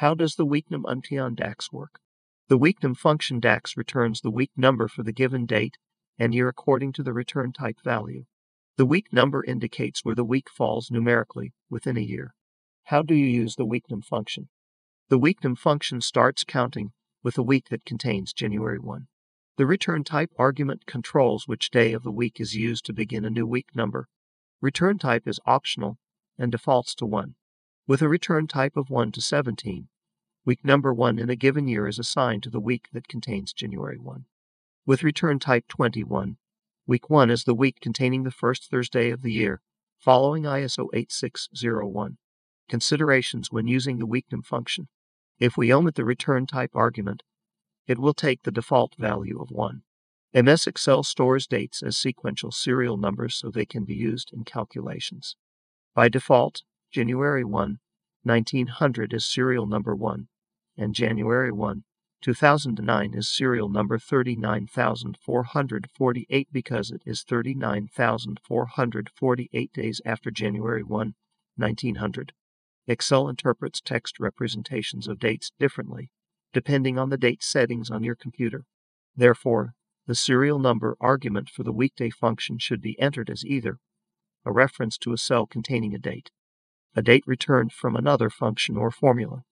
How does the weeknum untion DAX work? The weeknum function DAX returns the week number for the given date and year according to the return type value. The week number indicates where the week falls numerically within a year. How do you use the weeknum function? The weeknum function starts counting with a week that contains January 1. The return type argument controls which day of the week is used to begin a new week number. Return type is optional and defaults to 1. With a return type of 1 to 17, week number 1 in a given year is assigned to the week that contains January 1. With return type 21, week 1 is the week containing the first Thursday of the year, following ISO 8601. Considerations when using the weeknum function. If we omit the return type argument, it will take the default value of 1. MS Excel stores dates as sequential serial numbers so they can be used in calculations. By default, January 1, 1900 is serial number 1, and January 1, 2009 is serial number 39,448 because it is 39,448 days after January 1, 1900. Excel interprets text representations of dates differently, depending on the date settings on your computer. Therefore, the serial number argument for the weekday function should be entered as either a reference to a cell containing a date returned from another function or formula,